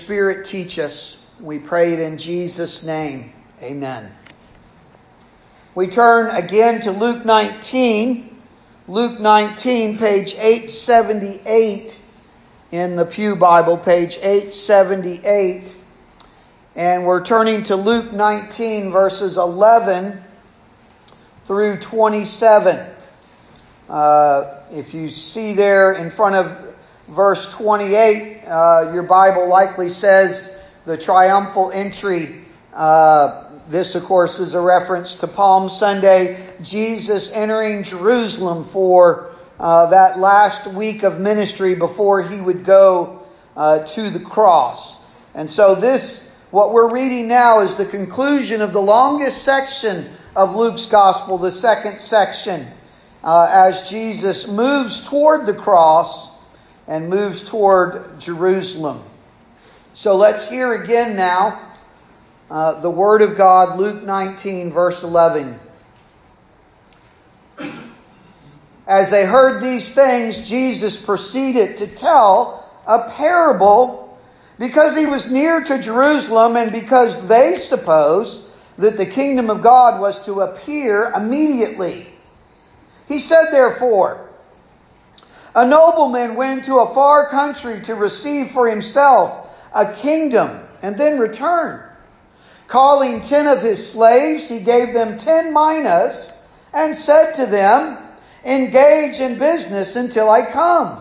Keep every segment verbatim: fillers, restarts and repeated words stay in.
Spirit, teach us. We pray it in Jesus' name. Amen. We turn again to Luke nineteen. Luke nineteen, page eight seventy-eight in the Pew Bible, page eight seventy-eight. And we're turning to Luke nineteen, verses eleven through twenty-seven. Uh, if you see there in front of verse twenty-eight, uh, your Bible likely says the triumphal entry. Uh, this, of course, is a reference to Palm Sunday, Jesus entering Jerusalem for uh, that last week of ministry before he would go uh, to the cross. And so this, what we're reading now, is the conclusion of the longest section of Luke's Gospel, the second section, uh, as Jesus moves toward the cross and moves toward Jerusalem. So let's hear again now uh, the Word of God, Luke nineteen, verse eleven. As they heard these things, Jesus proceeded to tell a parable because he was near to Jerusalem and because they supposed that the kingdom of God was to appear immediately. He said, therefore, a nobleman went into a far country to receive for himself a kingdom and then return. Calling ten of his slaves, he gave them ten minas and said to them, engage in business until I come.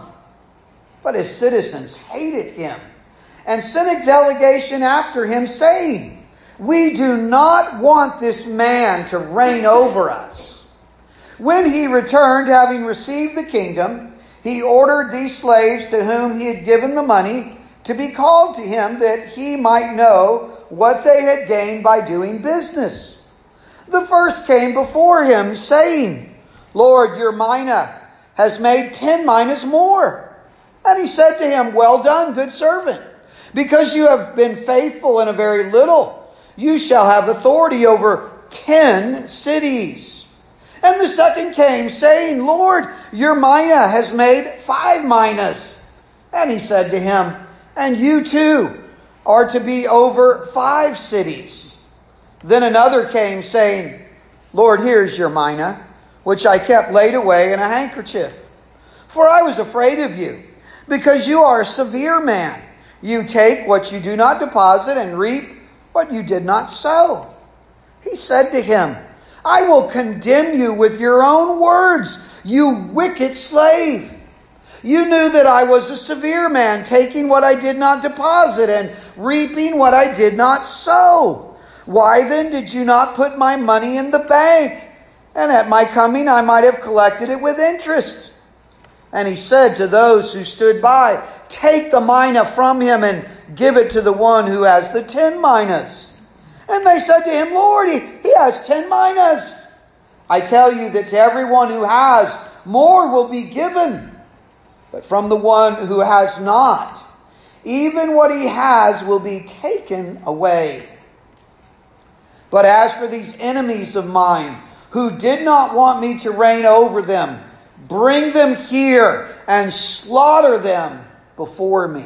But his citizens hated him and sent a delegation after him, saying, we do not want this man to reign over us. When he returned, having received the kingdom, he ordered these slaves to whom he had given the money to be called to him, that he might know what they had gained by doing business. The first came before him, saying, Lord, your mina has made ten minas more. And he said to him, well done, good servant. Because you have been faithful in a very little, you shall have authority over ten cities. And the second came, saying, Lord, your mina has made five minas. And he said to him, and you too are to be over five cities. Then another came, saying, Lord, here's your mina, which I kept laid away in a handkerchief. For I was afraid of you, because you are a severe man. You take what you do not deposit and reap what you did not sow. He said to him, I will condemn you with your own words, you wicked slave. You knew that I was a severe man, taking what I did not deposit and reaping what I did not sow. Why then did you not put my money in the bank? And at my coming I might have collected it with interest. And he said to those who stood by, take the mina from him and give it to the one who has the ten minas. And they said to him, Lord, he, he has ten minas. I tell you that to everyone who has, more will be given. But from the one who has not, even what he has will be taken away. But as for these enemies of mine, who did not want me to reign over them, bring them here and slaughter them before me.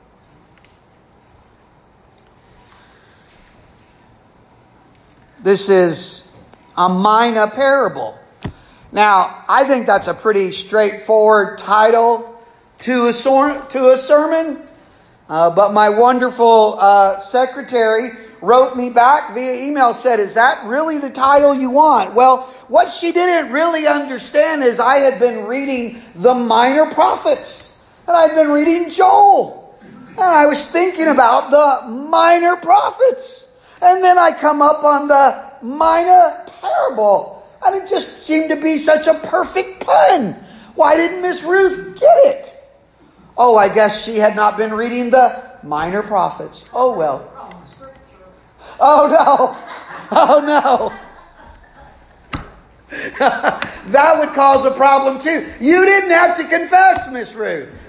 This is a mina parable. Now, I think that's a pretty straightforward title to a, sor- to a sermon. Uh, but my wonderful uh, secretary wrote me back via email, said, is that really the title you want? Well, what she didn't really understand is I had been reading the minor prophets. And I'd been reading Joel. And I was thinking about the minor prophets. And then I come up on the mina parable. And it just seemed to be such a perfect pun. Why didn't Miss Ruth get it? Oh, I guess she had not been reading the minor prophets. Oh, well. Oh, no. Oh, no. That would cause a problem, too. You didn't have to confess, Miss Ruth.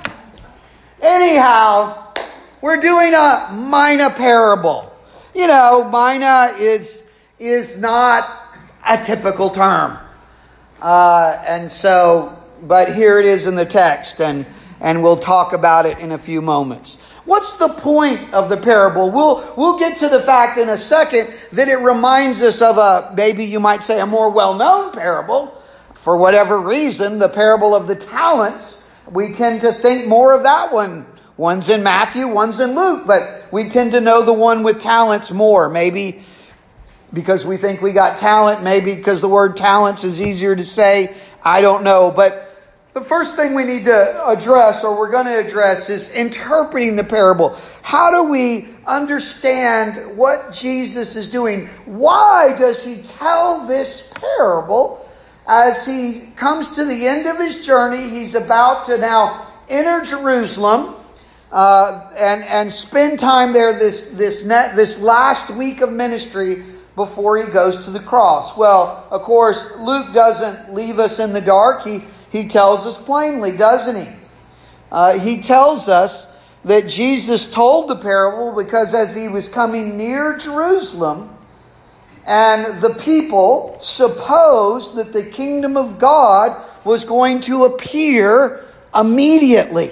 Anyhow, we're doing a mina parable. You know, mina is, is not a typical term. Uh, and so, but here it is in the text, and, and we'll talk about it in a few moments. What's the point of the parable? We'll, we'll get to the fact in a second that it reminds us of a, maybe you might say, a more well-known parable. For whatever reason, the parable of the talents, we tend to think more of that one. One's in Matthew, one's in Luke, but we tend to know the one with talents more. Maybe because we think we got talent, maybe because the word talents is easier to say. I don't know, but the first thing we need to address, or we're going to address, is interpreting the parable. How do we understand what Jesus is doing? Why does he tell this parable as he comes to the end of his journey? He's about to now enter Jerusalem uh, and, and spend time there this, this, net, this last week of ministry before he goes to the cross. Well, of course, Luke doesn't leave us in the dark. He He tells us plainly, doesn't he? Uh, he tells us that Jesus told the parable because as he was coming near Jerusalem, and the people supposed that the kingdom of God was going to appear immediately.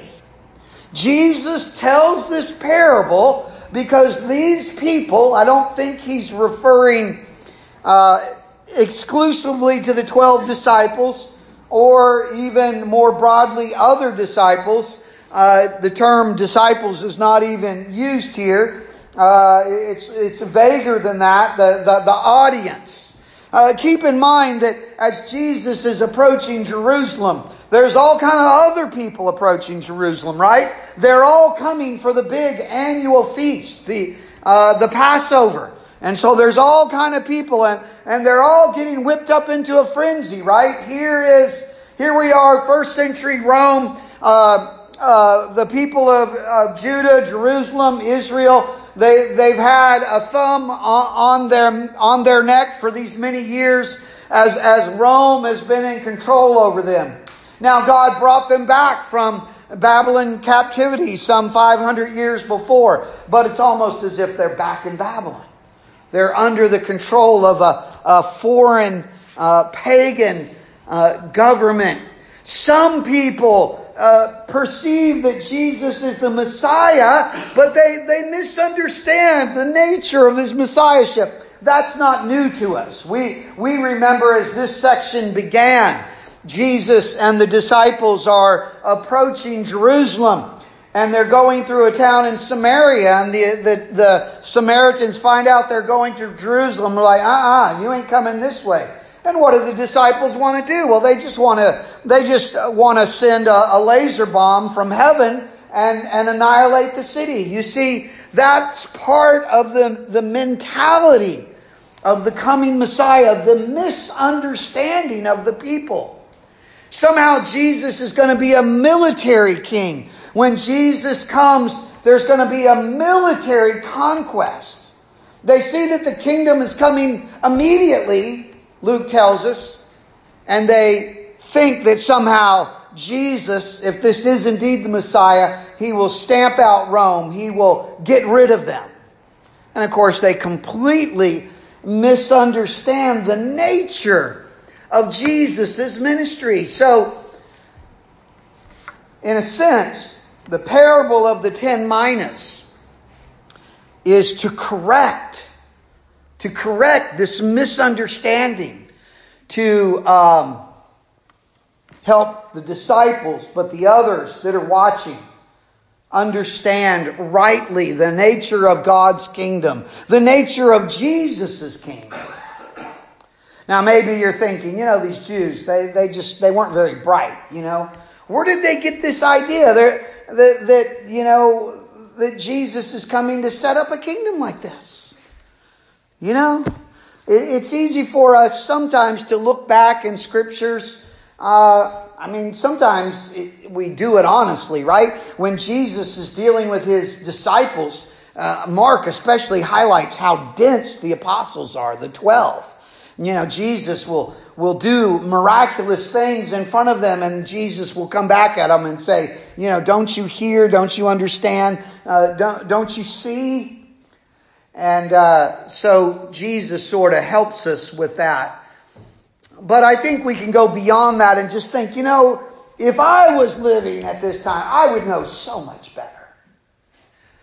Jesus tells this parable because these people, I don't think he's referring uh, exclusively to the twelve disciples, or even more broadly, other disciples. Uh, the term disciples is not even used here. Uh, it's it's vaguer than that, the, the, the audience. Uh, keep in mind that as Jesus is approaching Jerusalem, there's all kind of other people approaching Jerusalem, right? They're all coming for the big annual feast, the uh, the Passover. And so there's all kind of people, and, and they're all getting whipped up into a frenzy, right? Here is, here we are, first century Rome, uh, uh, the people of, of Judah, Jerusalem, Israel. They, they've had a thumb on, on their, on their neck for these many years as, as Rome has been in control over them. Now God brought them back from Babylon captivity some five hundred years before, but it's almost as if they're back in Babylon. They're under the control of a, a foreign, uh, pagan uh, government. Some people uh, perceive that Jesus is the Messiah, but they, they misunderstand the nature of his Messiahship. That's not new to us. We, we remember as this section began, Jesus and the disciples are approaching Jerusalem. And they're going through a town in Samaria, and the, the, the Samaritans find out they're going through Jerusalem. They're like, uh-uh, you ain't coming this way. And what do the disciples want to do? Well, they just want to they just want to send a, a laser bomb from heaven and, and annihilate the city. You see, that's part of the, the mentality of the coming Messiah, the misunderstanding of the people. Somehow Jesus is going to be a military king. When Jesus comes, there's going to be a military conquest. They see that the kingdom is coming immediately, Luke tells us, and they think that somehow Jesus, if this is indeed the Messiah, he will stamp out Rome. He will get rid of them. And of course, they completely misunderstand the nature of Jesus' ministry. So, in a sense, the parable of the ten minas is to correct, to correct this misunderstanding, to um, help the disciples, but the others that are watching, understand rightly the nature of God's kingdom, the nature of Jesus' kingdom. Now maybe you're thinking, you know, these Jews, they, they just, they weren't very bright, you know. Where did they get this idea that, that, that, you know, that Jesus is coming to set up a kingdom like this? You know, it, it's easy for us sometimes to look back in scriptures. Uh, I mean, sometimes it, we do it honestly, right? When Jesus is dealing with his disciples, uh, Mark especially highlights how dense the apostles are, the twelve. You know, Jesus will, will do miraculous things in front of them, and Jesus will come back at them and say, you know, don't you hear? Don't you understand? Uh, don't, don't you see? And uh, so Jesus sort of helps us with that. But I think we can go beyond that and just think, you know, if I was living at this time, I would know so much better.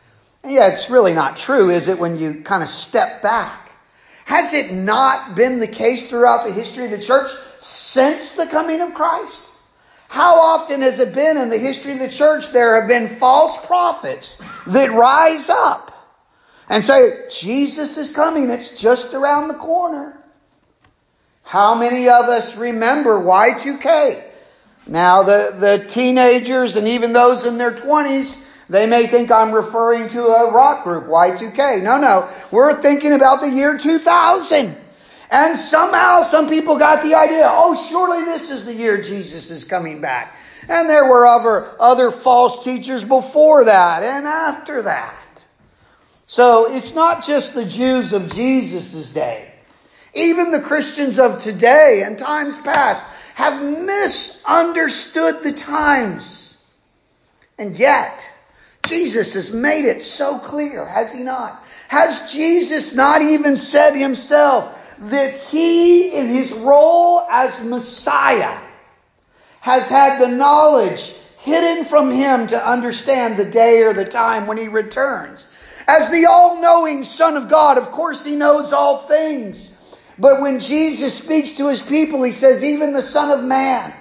And yeah, it's really not true, is it, when you kind of step back? Has it not been the case throughout the history of the church since the coming of Christ? How often has it been in the history of the church there have been false prophets that rise up and say, Jesus is coming, it's just around the corner? How many of us remember Y two K? Now, the, the teenagers and even those in their twenties, they may think I'm referring to a rock group, Y two K. No, no. We're thinking about the year two thousand. And somehow some people got the idea, oh, surely this is the year Jesus is coming back. And there were other, other false teachers before that and after that. So it's not just the Jews of Jesus' day. Even the Christians of today and times past have misunderstood the times. And yet, Jesus has made it so clear, has he not? Has Jesus not even said himself that he, in his role as Messiah, has had the knowledge hidden from him to understand the day or the time when he returns? As the all-knowing Son of God, of course he knows all things. But when Jesus speaks to his people, he says, even the Son of Man.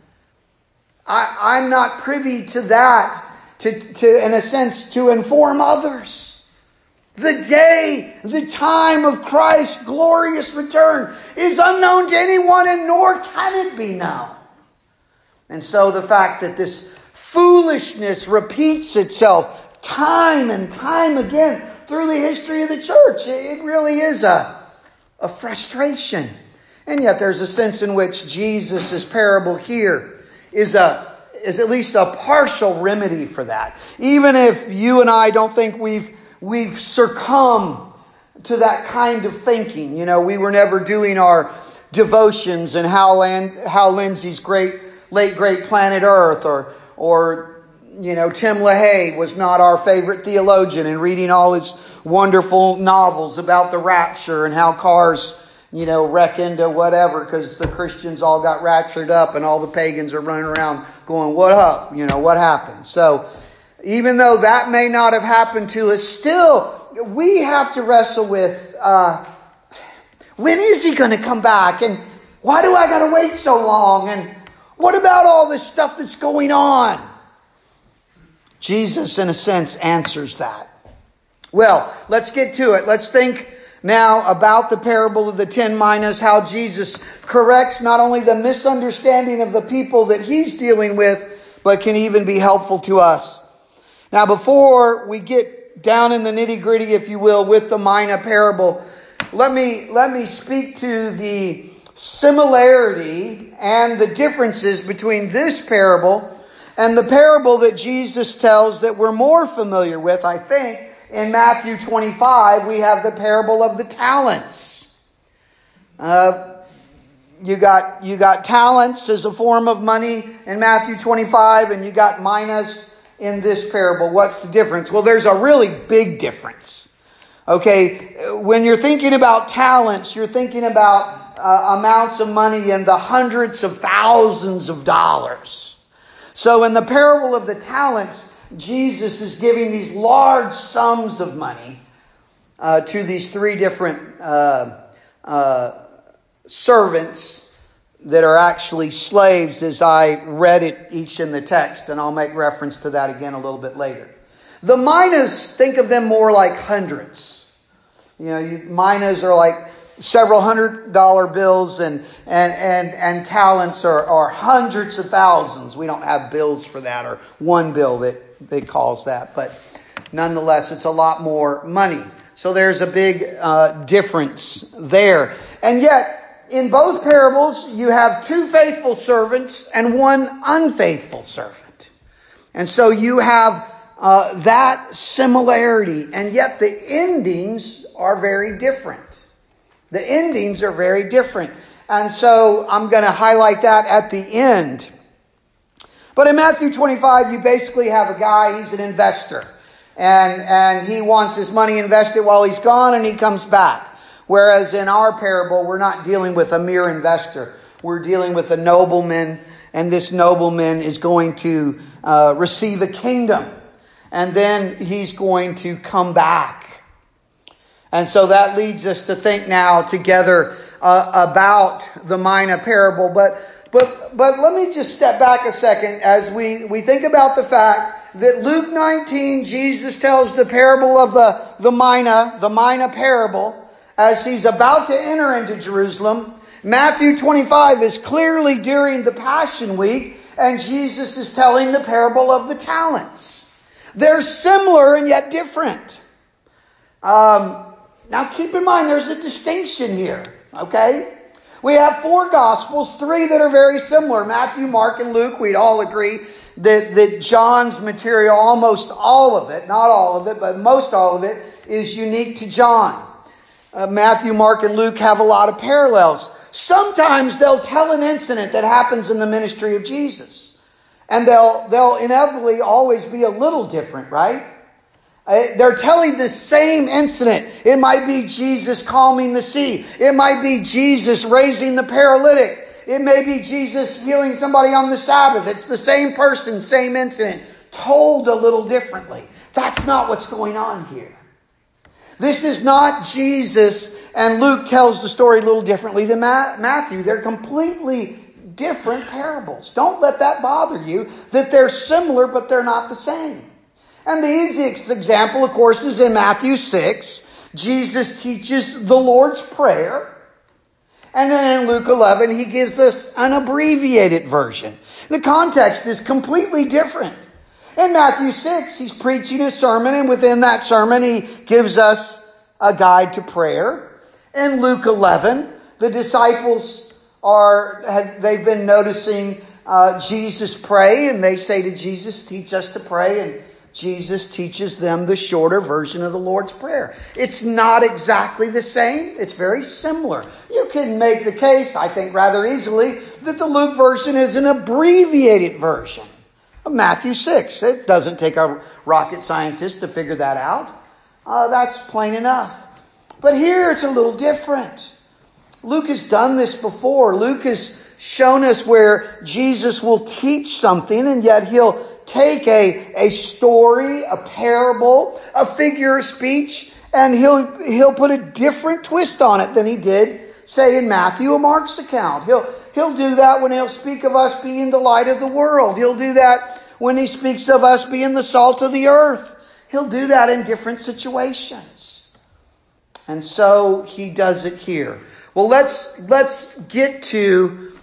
I, I'm not privy to that, to, to, in a sense, to inform others. The day, the time of Christ's glorious return is unknown to anyone, and nor can it be known. And so the fact that this foolishness repeats itself time and time again through the history of the church, it really is a, a frustration. And yet there's a sense in which Jesus' parable here is a is at least a partial remedy for that. Even if you and I don't think we've We've succumbed to that kind of thinking. You know, we were never doing our devotions and Hal, Land, Hal Lindsey's great, late great Planet Earth, or, or, you know, Tim LaHaye was not our favorite theologian, and reading all his wonderful novels about the rapture and how cars, you know, wreck into whatever because the Christians all got raptured up and all the pagans are running around going, what up? You know, what happened? So, even though that may not have happened to us, still, we have to wrestle with, uh, when is he going to come back? And why do I got to wait so long? And what about all this stuff that's going on? Jesus, in a sense, answers that. Well, let's get to it. Let's think now about the parable of the ten minas, how Jesus corrects not only the misunderstanding of the people that he's dealing with, but can even be helpful to us. Now, before we get down in the nitty-gritty, if you will, with the mina parable, let me let me speak to the similarity and the differences between this parable and the parable that Jesus tells that we're more familiar with, I think. In Matthew twenty-five, we have the parable of the talents. Uh, you got you got talents as a form of money in Matthew twenty-five, and you got minas in this parable. What's the difference? Well, there's a really big difference. Okay, when you're thinking about talents, you're thinking about uh, amounts of money in the hundreds of thousands of dollars. So in the parable of the talents, Jesus is giving these large sums of money uh, to these three different uh, uh, servants that are actually slaves, as I read it each in the text, and I'll make reference to that again a little bit later. The minas, think of them more like hundreds. You know, you, minas are like several hundred dollar bills, and and and, and talents are, are hundreds of thousands. We don't have bills for that, or one bill that, that calls that, but nonetheless, it's a lot more money. So there's a big uh, difference there. And yet, in both parables, you have two faithful servants and one unfaithful servant. And so you have uh, that similarity. And yet the endings are very different. The endings are very different. And so I'm going to highlight that at the end. But in Matthew twenty-five, you basically have a guy, he's an investor. And, and he wants his money invested while he's gone, and he comes back. Whereas in our parable, we're not dealing with a mere investor. We're dealing with a nobleman, and this nobleman is going to uh, receive a kingdom. and then he's going to come back. And so that leads us to think now together uh, about the mina parable. But but but let me just step back a second as we, we think about the fact that Luke nineteen, Jesus tells the parable of the, the mina, the mina parable, as he's about to enter into Jerusalem. Matthew twenty-five is clearly during the Passion Week, and Jesus is telling the parable of the talents. They're similar and yet different. Um, now keep in mind there's a distinction here, okay? We have four Gospels, three that are very similar. Matthew, Mark, and Luke. We'd all agree that, that John's material, almost all of it, not all of it, but most all of it, is unique to John. Uh, Matthew, Mark, and Luke have a lot of parallels. Sometimes they'll tell an incident that happens in the ministry of Jesus. And they'll, they'll inevitably always be a little different, right? Uh, they're telling the same incident. It might be Jesus calming the sea. It might be Jesus raising the paralytic. It may be Jesus healing somebody on the Sabbath. It's the same person, same incident, told a little differently. That's not what's going on here. This is not Jesus, and Luke tells the story a little differently than Matthew. They're completely different parables. Don't let that bother you, that they're similar, but they're not the same. And the easiest example, of course, is in Matthew six. Jesus teaches the Lord's Prayer. And then in Luke eleven, he gives us an abbreviated version. The context is completely different. In Matthew six, he's preaching a sermon, and within that sermon, he gives us a guide to prayer. In Luke eleven, the disciples are, have, they've been noticing uh, Jesus pray, and they say to Jesus, teach us to pray, and Jesus teaches them the shorter version of the Lord's Prayer. It's not exactly the same. It's very similar. You can make the case, I think rather easily, that the Luke version is an abbreviated version of Matthew six. It doesn't take a rocket scientist to figure that out. Uh, that's plain enough. But here it's a little different. Luke has done this before. Luke has shown us where Jesus will teach something, and yet he'll take a, a story, a parable, a figure of speech, and he'll he'll put a different twist on it than he did, say, in Matthew or Mark's account. He'll he'll do that when he'll speak of us being the light of the world. He'll do that when he speaks of us being the salt of the earth. He'll do that in different situations. And so he does it here. Well, let's let's get to,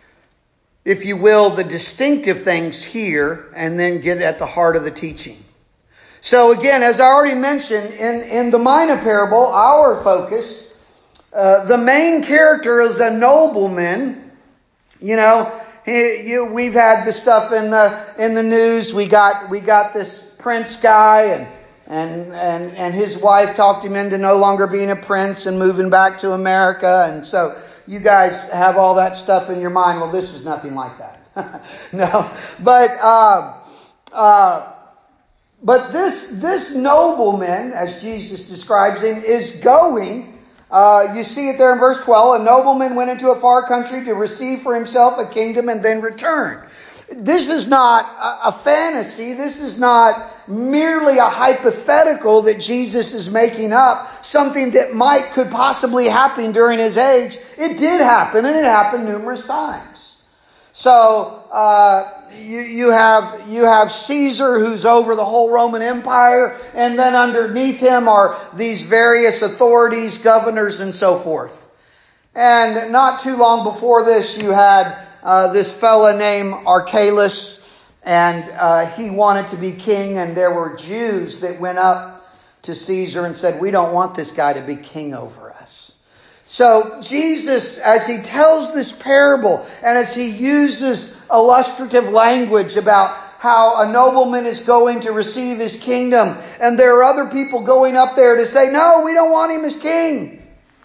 if you will, the distinctive things here, and then get at the heart of the teaching. So again, as I already mentioned, in, in the mina parable, our focus, uh, the main character is a nobleman. You know, he, you, we've had the stuff in the in the news. We got we got this prince guy, and and and and his wife talked him into no longer being a prince and moving back to America, and so you guys have all that stuff in your mind. Well, this is nothing like that. No, but uh, uh, but this this nobleman, as Jesus describes him, is going. Uh, you see it there in verse twelve. A nobleman went into a far country to receive for himself a kingdom and then return. This is not a, a fantasy. This is not merely a hypothetical that Jesus is making up, something that might could possibly happen during his age. It did happen, and it happened numerous times. So uh, you, you have you have Caesar, who's over the whole Roman Empire, and then underneath him are these various authorities, governors, and so forth. And not too long before this, you had uh, this fella named Archelaus, and uh, he wanted to be king, and there were Jews that went up to Caesar and said, we don't want this guy to be king over us. So Jesus, as he tells this parable, and as he uses illustrative language about how a nobleman is going to receive his kingdom, and there are other people going up there to say, no, we don't want him as king.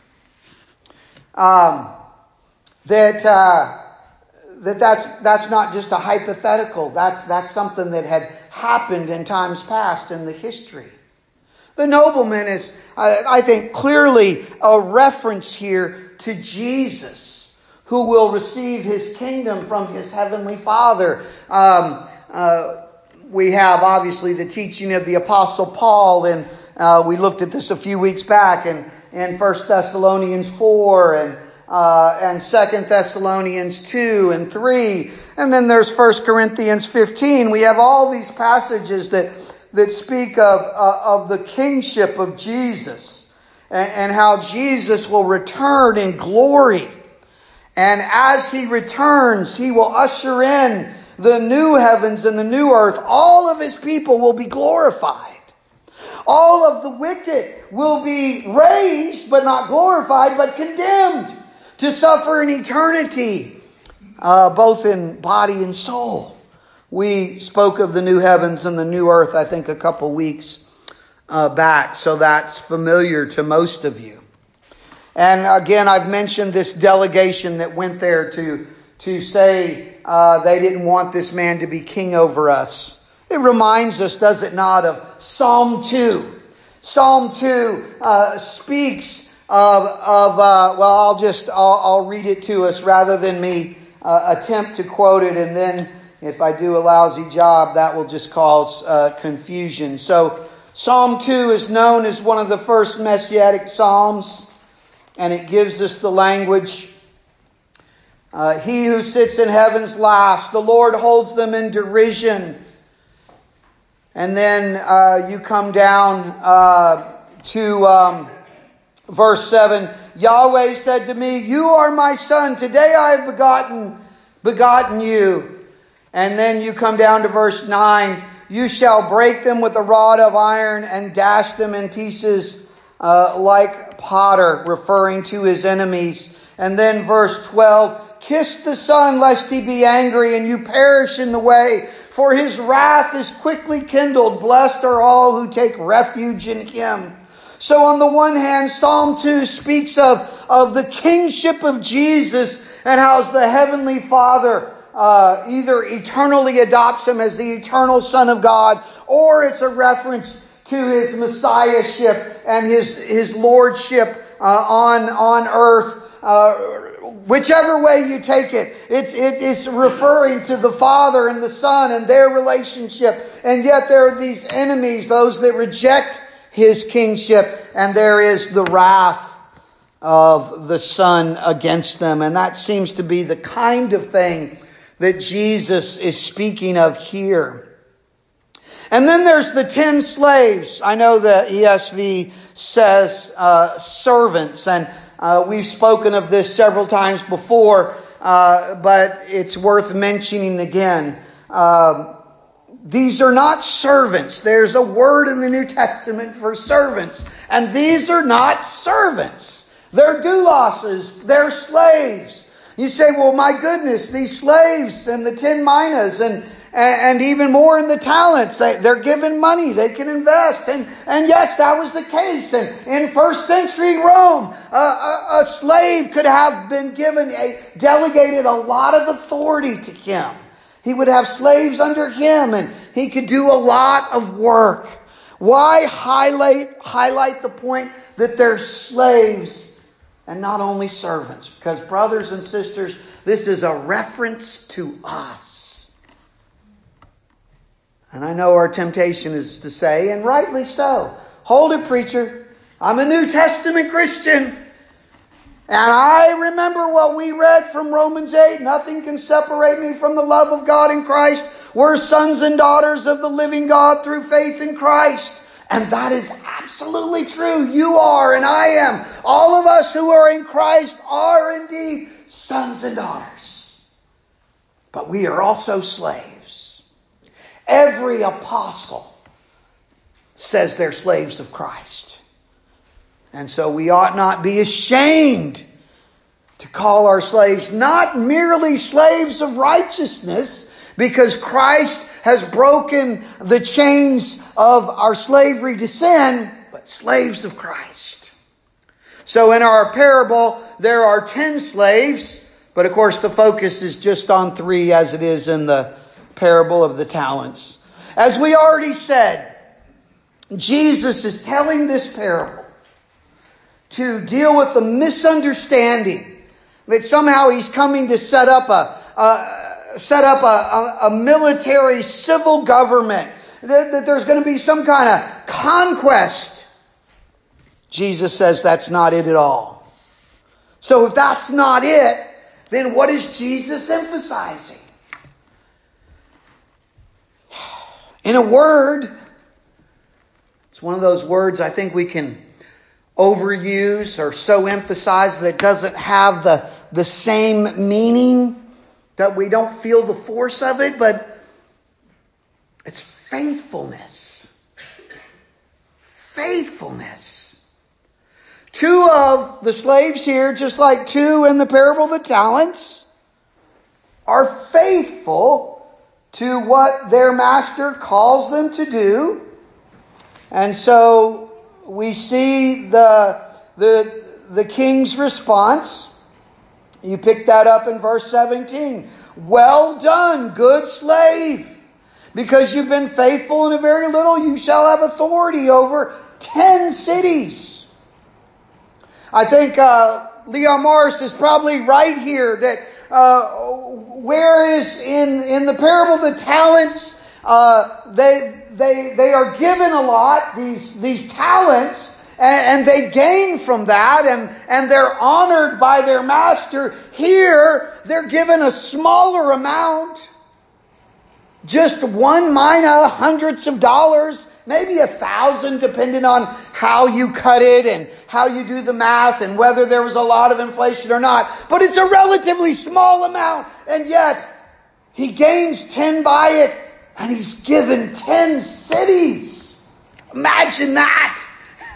Um, that uh, that that's that's not just a hypothetical. That's that's something that had happened in times past in the history. The nobleman is, I think, clearly a reference here to Jesus, who will receive his kingdom from his heavenly Father. Um, uh, we have obviously the teaching of the Apostle Paul, and uh, we looked at this a few weeks back in, in First Thessalonians four and uh, and Second Thessalonians two and three. And then there's First Corinthians fifteen. We have all these passages that, that speak of, uh, of the kingship of Jesus and, and how Jesus will return in glory. And as he returns, he will usher in the new heavens and the new earth. All of his people will be glorified. All of the wicked will be raised, but not glorified, but condemned to suffer in eternity, uh, both in body and soul. We spoke of the new heavens and the new earth, I think, a couple weeks uh, back, so that's familiar to most of you. And again, I've mentioned this delegation that went there to, to say uh, they didn't want this man to be king over us. It reminds us, does it not, of Psalm two. Psalm two uh, speaks of, of uh, well, I'll just, I'll, I'll read it to us rather than me uh, attempt to quote it. And then if I do a lousy job, that will just cause uh, confusion. So Psalm two is known as one of the first Messianic Psalms. And it gives us the language. Uh, he who sits in heavens laughs. The Lord holds them in derision. And then uh, you come down uh, to um, verse seven. Yahweh said to me, you are my son. Today I have begotten, begotten you. And then you come down to verse nine. You shall break them with a rod of iron and dash them in pieces uh, like potter, referring to his enemies. And then verse twelve, kiss the Son lest he be angry and you perish in the way, for his wrath is quickly kindled. Blessed are all who take refuge in him. So on the one hand, Psalm two speaks of, of the kingship of Jesus and how the Heavenly Father uh, either eternally adopts him as the eternal Son of God, or it's a reference to his messiahship and his, his lordship uh, on, on earth. Uh, whichever way you take it, it's, it, it's referring to the Father and the Son and their relationship. And yet there are these enemies, those that reject his kingship, and there is the wrath of the Son against them. And that seems to be the kind of thing that Jesus is speaking of here. And then there's the ten slaves. I know the E S V says uh, servants, and uh, we've spoken of this several times before, uh, but it's worth mentioning again. Um, these are not servants. There's a word in the New Testament for servants, and these are not servants. They're douloses. They're slaves. You say, well, my goodness, these slaves and the ten minas and And even more in the talents. They, they're given money. They can invest. And, and yes, that was the case. And in first century Rome, a, a, a slave could have been given, a delegated a lot of authority to him. He would have slaves under him and he could do a lot of work. Why highlight, highlight the point that they're slaves and not only servants? Because brothers and sisters, this is a reference to us. And I know our temptation is to say, and rightly so, hold it, preacher. I'm a New Testament Christian. And I remember what we read from Romans eight. Nothing can separate me from the love of God in Christ. We're sons and daughters of the living God through faith in Christ. And that is absolutely true. You are and I am. All of us who are in Christ are indeed sons and daughters. But we are also slaves. Every apostle says they're slaves of Christ. And so we ought not be ashamed to call our slaves not merely slaves of righteousness, because Christ has broken the chains of our slavery to sin, but slaves of Christ. So in our parable, there are ten slaves, but of course the focus is just on three, as it is in the parable of the talents. As we already said, Jesus is telling this parable to deal with the misunderstanding that somehow he's coming to set up a, a set up a, a, a military civil government, that, that there's going to be some kind of conquest. Jesus says that's not it at all. So if that's not it, then what is Jesus emphasizing? In a word, it's one of those words I think we can overuse or so emphasize that it doesn't have the, the same meaning, that we don't feel the force of it, but it's faithfulness. Faithfulness. Two of the slaves here, just like two in the parable of the talents, are faithful to what their master calls them to do. And so we see the, the, the king's response. You pick that up in verse seventeen. Well done, good slave. Because you've been faithful in a very little, you shall have authority over ten cities. I think uh, Leon Morris is probably right here that uh, whereas in, in the parable of the talents, uh, they, they, they are given a lot, these, these talents, and they gain from that, and, and they're honored by their master. Here, they're given a smaller amount. Just one mina, hundreds of dollars, maybe a thousand, depending on how you cut it and how you do the math and whether there was a lot of inflation or not. But it's a relatively small amount, and yet he gains ten by it, and he's given ten cities. Imagine that.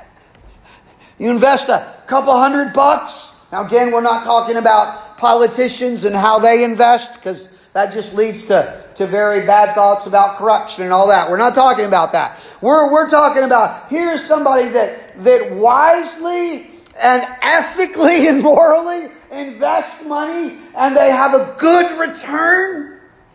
You invest a couple hundred bucks. Now again, we're not talking about politicians and how they invest, because that just leads to, to very bad thoughts about corruption and all that. We're not talking about that. We're, we're talking about, here's somebody that, that wisely and ethically and morally invests money, and they have a good return.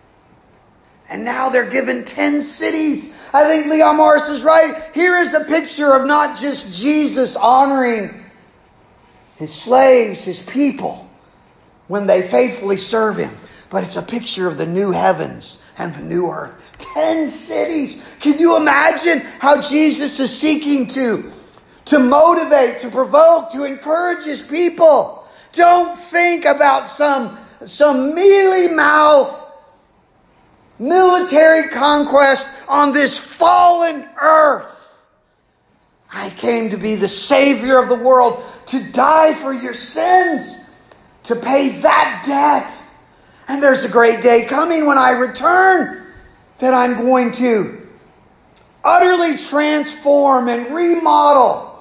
And now they're given ten cities. I think Leon Morris is right. Here is a picture of not just Jesus honoring his slaves, his people, when they faithfully serve him, but it's a picture of the new heavens and the new earth. Ten cities. Can you imagine how Jesus is seeking to, to motivate, to provoke, to encourage his people? Don't think about some, some mealy-mouthed military conquest on this fallen earth. I came to be the Savior of the world, to die for your sins, to pay that debt. And there's a great day coming when I return that I'm going to utterly transform and remodel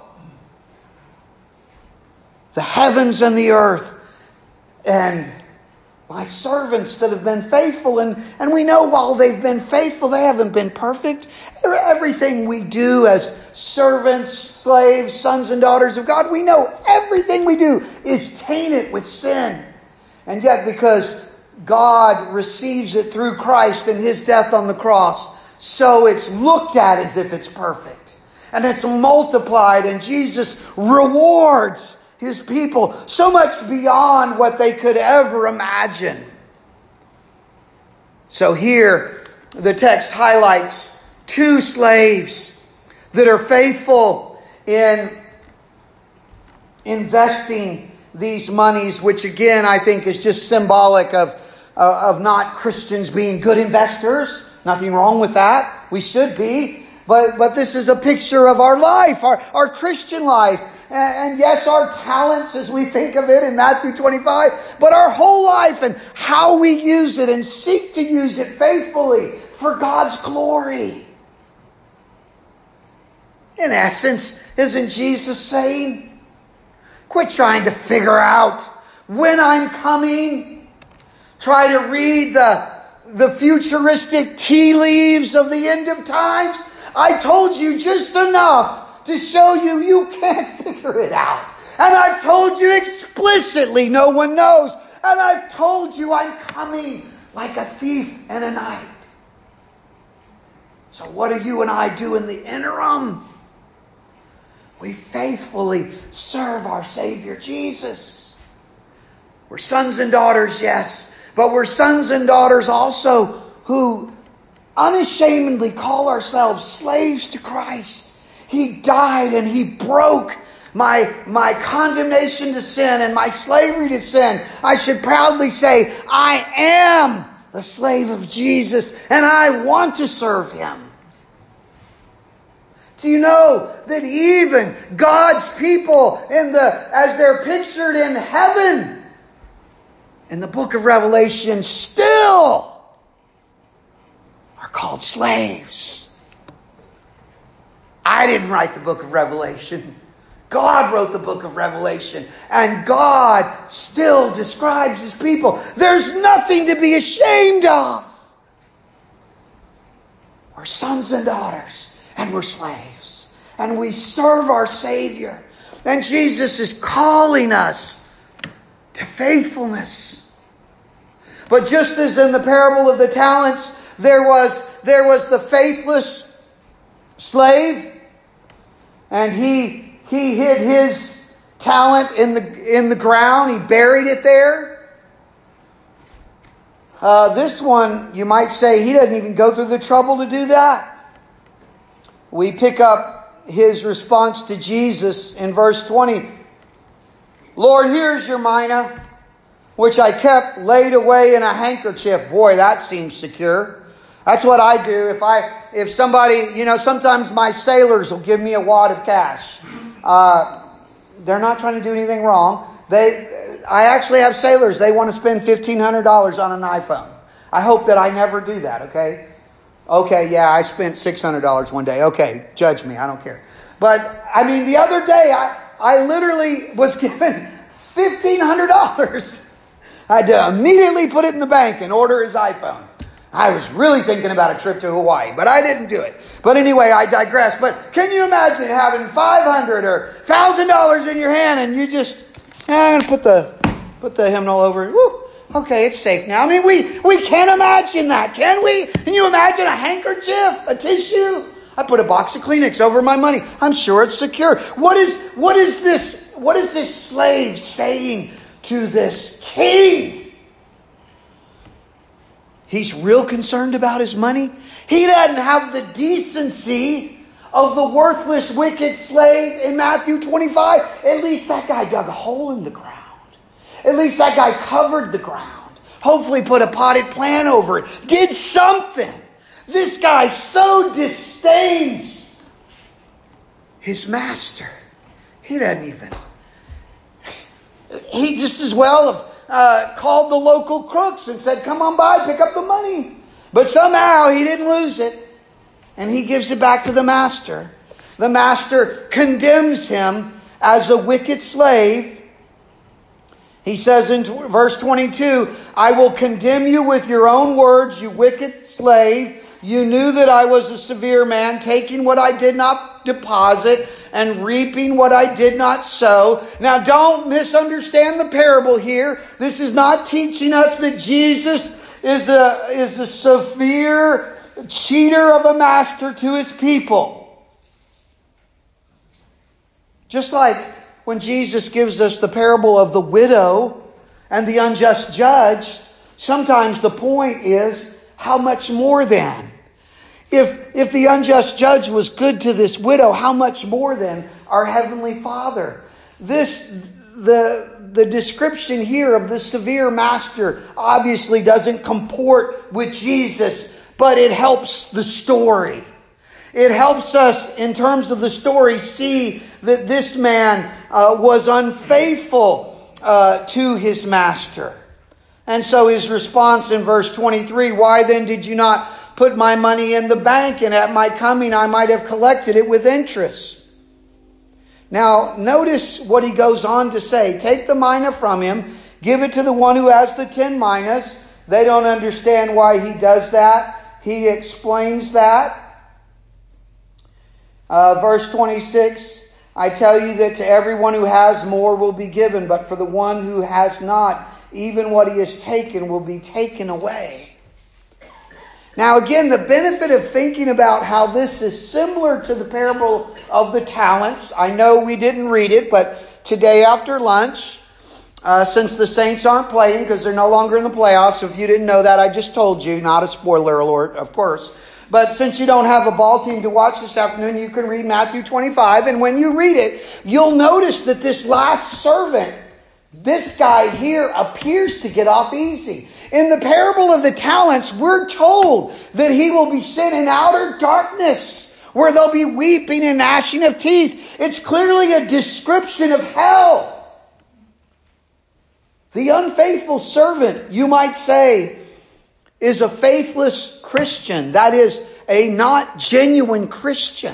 the heavens and the earth. And my servants that have been faithful, and, and we know while they've been faithful, they haven't been perfect. Everything we do as servants, slaves, sons and daughters of God, we know everything we do is tainted with sin. And yet because God receives it through Christ and his death on the cross, so it's looked at as if it's perfect. And it's multiplied, and Jesus rewards his people so much beyond what they could ever imagine. So here, the text highlights two slaves that are faithful in investing these monies, which again, I think is just symbolic of, uh, of not Christians being good investors. Nothing wrong with that. We should be. But, but this is a picture of our life, our, our Christian life. And yes, our talents as we think of it in Matthew twenty-five, but our whole life and how we use it and seek to use it faithfully for God's glory. In essence, isn't Jesus saying, quit trying to figure out when I'm coming. Try to read the, the futuristic tea leaves of the end of times. I told you just enough to show you you can't figure it out. And I've told you explicitly no one knows. And I've told you I'm coming like a thief in the night. So what do you and I do in the interim? We faithfully serve our Savior Jesus. We're sons and daughters, yes. but we're sons and daughters also who unashamedly call ourselves slaves to Christ. He died and He broke my, my condemnation to sin and my slavery to sin. I should proudly say, I am the slave of Jesus and I want to serve Him. Do you know that even God's people, in the as they're pictured in heaven, in the book of Revelation, still are called slaves? I didn't write the book of Revelation. God wrote the book of Revelation. And God still describes His people. There's nothing to be ashamed of. We're sons and daughters. And we're slaves. And we serve our Savior. And Jesus is calling us to faithfulness. But just as in the parable of the talents, there was, there was the faithless slave. And he, he hid his talent in the, in the ground. He buried it there. Uh, this one, you might say, he doesn't even go through the trouble to do that. We pick up his response to Jesus in verse twenty. Lord, here's your mina, which I kept laid away in a handkerchief. Boy, that seems secure. That's what I do. If I, if somebody, you know, sometimes my sailors will give me a wad of cash. Uh, they're not trying to do anything wrong. They, I actually have sailors. They want to spend fifteen hundred dollars on an iPhone. I hope that I never do that. Okay. Okay, yeah, I spent six hundred dollars one day. Okay, judge me. I don't care. But, I mean, the other day, I, I literally was given fifteen hundred dollars. I had to immediately put it in the bank and order his iPhone. I was really thinking about a trip to Hawaii, but I didn't do it. But anyway, I digress. But can you imagine having five hundred dollars or one thousand dollars in your hand and you just, eh, I'm going to put the, put the hymnal over it. Woo. Okay, it's safe now. I mean, we, we can't imagine that, can we? Can you imagine a handkerchief, a tissue? I put a box of Kleenex over my money. I'm sure it's secure. What is, what is this, what is this slave saying to this king? He's real concerned about his money. He doesn't have the decency of the worthless, wicked slave in Matthew twenty-five. At least that guy dug a hole in the ground. At least that guy covered the ground. Hopefully put a potted plant over it. Did something. This guy so disdains his master. He doesn't even. He just as well have uh, called the local crooks and said, come on by, pick up the money. But somehow he didn't lose it. And he gives it back to the master. The master condemns him as a wicked slave. He says in verse twenty-two, I will condemn you with your own words, you wicked slave. You knew that I was a severe man, taking what I did not deposit and reaping what I did not sow. Now don't misunderstand the parable here. This is not teaching us that Jesus is a, is a severe cheater of a master to his people. Just like when Jesus gives us the parable of the widow and the unjust judge, sometimes the point is, how much more then? If, if the unjust judge was good to this widow, how much more then our Heavenly Father? This, the, the description here of the severe master obviously doesn't comport with Jesus, but it helps the story. It helps us, in terms of the story, see that this man uh, was unfaithful uh, to his master. And so his response in verse twenty-three, why then did you not put my money in the bank, and at my coming I might have collected it with interest? Now, notice what he goes on to say. Take the mina from him, give it to the one who has the ten minas. They don't understand why he does that. He explains that. Uh, verse twenty-six, I tell you that to everyone who has more will be given, but for the one who has not, even what he has taken will be taken away. Now again, the benefit of thinking about how this is similar to the parable of the talents. I know we didn't read it, but today after lunch, Uh, since the Saints aren't playing because they're no longer in the playoffs. If you didn't know that, I just told you. Not a spoiler alert, of course. But since you don't have a ball team to watch this afternoon, you can read Matthew twenty-five. And when you read it, you'll notice that this last servant, this guy here, appears to get off easy. In the parable of the talents, we're told that he will be sent in outer darkness, where there'll be weeping and gnashing of teeth. It's clearly a description of hell. The unfaithful servant, you might say, is a faithless Christian. That is, a not genuine Christian.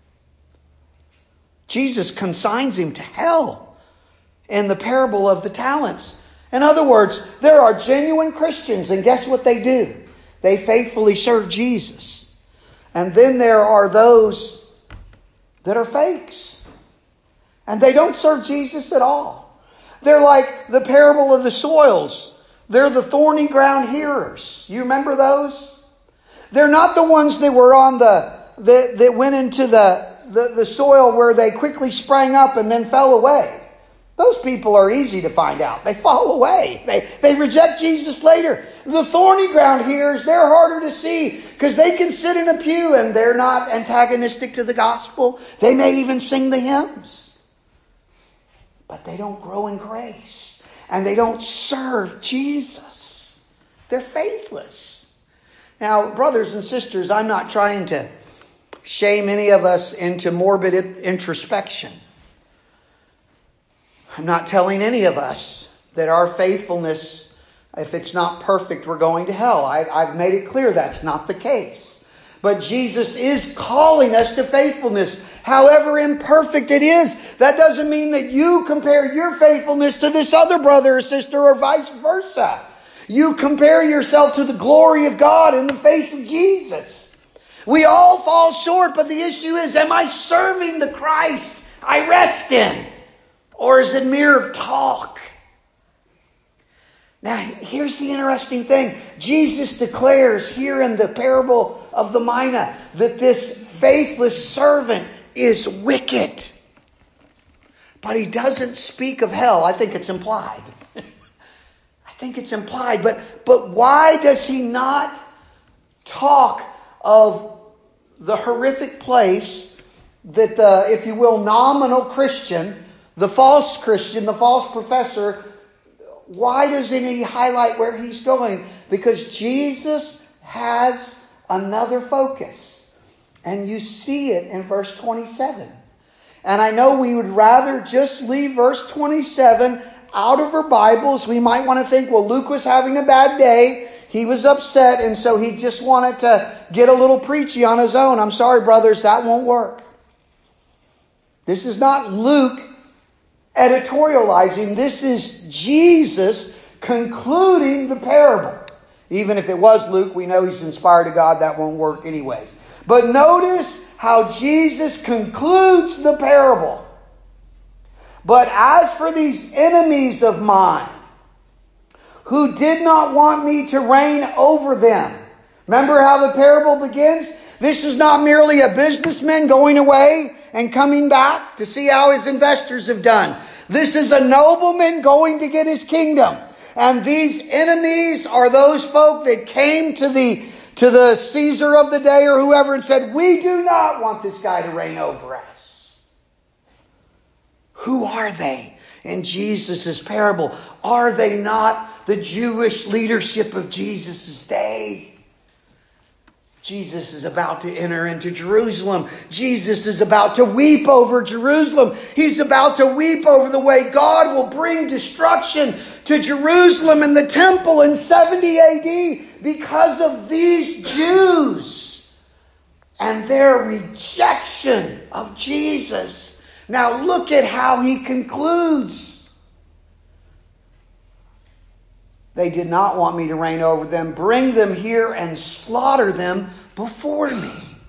Jesus consigns him to hell in the parable of the talents. In other words, there are genuine Christians, and guess what they do? They faithfully serve Jesus. And then there are those that are fakes, and they don't serve Jesus at all. They're like the parable of the soils. They're the thorny ground hearers. You remember those? They're not the ones that were on the that, that went into the, the, the soil where they quickly sprang up and then fell away. Those people are easy to find out. They fall away. They, they reject Jesus later. The thorny ground hearers, they're harder to see because they can sit in a pew and they're not antagonistic to the gospel. They may even sing the hymns. But they don't grow in grace. And they don't serve Jesus. They're faithless. Now, brothers and sisters, I'm not trying to shame any of us into morbid introspection. I'm not telling any of us that our faithfulness, if it's not perfect, we're going to hell. I, I've made it clear that's not the case. But Jesus is calling us to faithfulness. However imperfect it is, that doesn't mean that you compare your faithfulness to this other brother or sister or vice versa. You compare yourself to the glory of God in the face of Jesus. We all fall short, but the issue is, am I serving the Christ I rest in? Or is it mere talk? Now, here's the interesting thing. Jesus declares here in the parable of the mina that this faithless servant is wicked. But he doesn't speak of hell. I think it's implied. I think it's implied. But, but why does he not talk of the horrific place that the, if you will, nominal Christian, the false Christian, the false professor, why doesn't he highlight where he's going? Because Jesus has another focus. And you see it in verse twenty-seven. And I know we would rather just leave verse twenty-seven out of our Bibles. We might want to think, well, Luke was having a bad day. He was upset, and so he just wanted to get a little preachy on his own. I'm sorry, brothers, that won't work. This is not Luke editorializing. This is Jesus concluding the parable. Even if it was Luke, we know he's inspired of God. That won't work anyways. But notice how Jesus concludes the parable. But as for these enemies of mine, who did not want me to reign over them. Remember how the parable begins? This is not merely a businessman going away and coming back to see how his investors have done. This is a nobleman going to get his kingdom. And these enemies are those folk that came to the to the Caesar of the day or whoever and said, we do not want this guy to reign over us. Who are they in Jesus' parable? Are they not the Jewish leadership of Jesus' day? Jesus is about to enter into Jerusalem. Jesus is about to weep over Jerusalem. He's about to weep over the way God will bring destruction to Jerusalem and the temple in seventy A D because of these Jews and their rejection of Jesus. Now look at how he concludes. They did not want me to reign over them. Bring them here and slaughter them before me.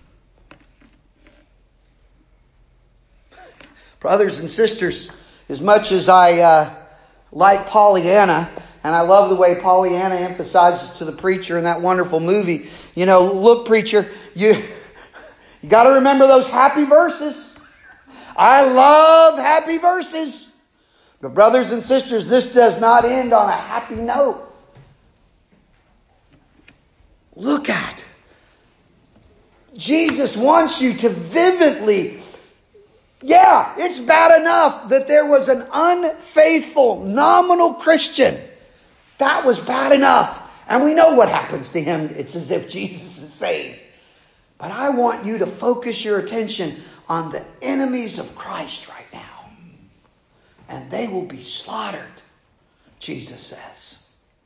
Brothers and sisters, as much as I uh, like Pollyanna, and I love the way Pollyanna emphasizes to the preacher in that wonderful movie, you know, look, preacher, you, you got to remember those happy verses. I love happy verses. But brothers and sisters, this does not end on a happy note. Look at. Jesus wants you to vividly. Yeah, it's bad enough that there was an unfaithful, nominal Christian. That was bad enough. And we know what happens to him. It's as if Jesus is saying. But I want you to focus your attention on the enemies of Christ right now. And they will be slaughtered, Jesus says.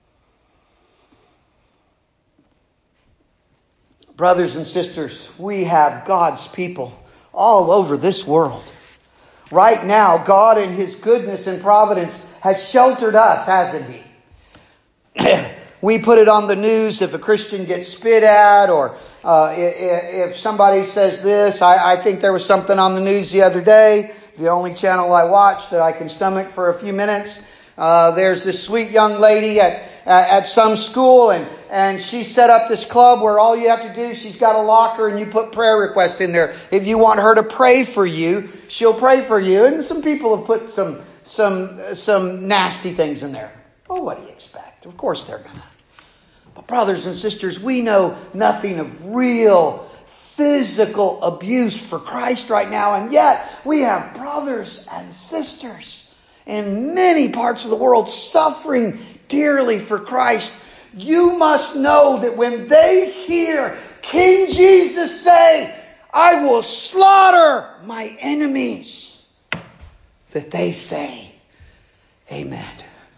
Brothers and sisters, we have God's people all over this world. Right now, God in His goodness and providence has sheltered us, hasn't He? We put it on the news if a Christian gets spit at, or uh, if somebody says this. I, I think there was something on the news the other day, the only channel I watch that I can stomach for a few minutes. Uh, there's this sweet young lady at at some school, and And she set up this club where all you have to do, she's got a locker and you put prayer requests in there. If you want her to pray for you, she'll pray for you. And some people have put some some some nasty things in there. Oh, what do you expect? Of course they're going to. But brothers and sisters, we know nothing of real physical abuse for Christ right now. And yet we have brothers and sisters in many parts of the world suffering dearly for Christ. You must know that when they hear King Jesus say, I will slaughter my enemies, that they say, Amen.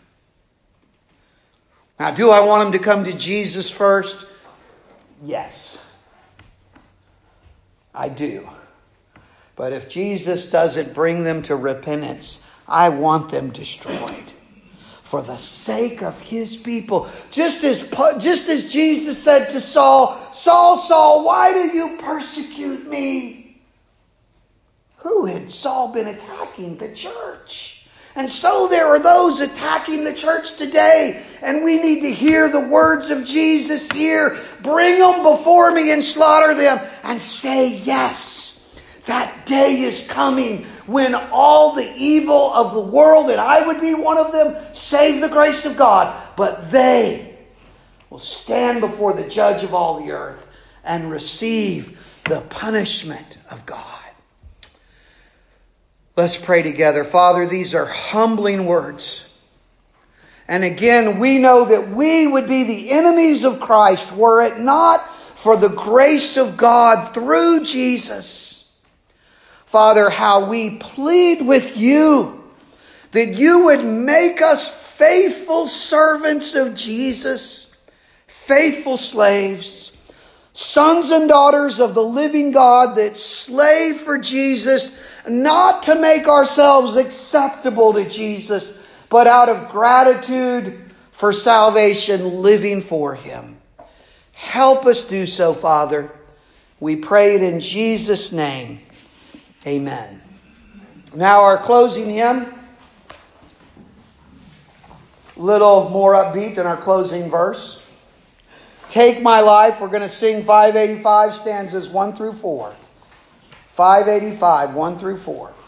Now, do I want them to come to Jesus first? Yes, I do. But if Jesus doesn't bring them to repentance, I want them destroyed. For the sake of His people. Just as, just as Jesus said to Saul, Saul, Saul, why do you persecute me? Who had Saul been attacking? The church. And so there are those attacking the church today. And we need to hear the words of Jesus here. Bring them before me and slaughter them. And say, yes, that day is coming when all the evil of the world, and I would be one of them, save the grace of God. But they will stand before the judge of all the earth and receive the punishment of God. Let's pray together. Father, these are humbling words. And again, we know that we would be the enemies of Christ were it not for the grace of God through Jesus. Father, how we plead with you that you would make us faithful servants of Jesus, faithful slaves, sons and daughters of the living God that slave for Jesus, not to make ourselves acceptable to Jesus, but out of gratitude for salvation, living for Him. Help us do so, Father. We pray it in Jesus' name. Amen. Now our closing hymn, a little more upbeat than our closing verse. Take My Life. We're going to sing five eighty-five stanzas one through four. five eighty-five, one through four.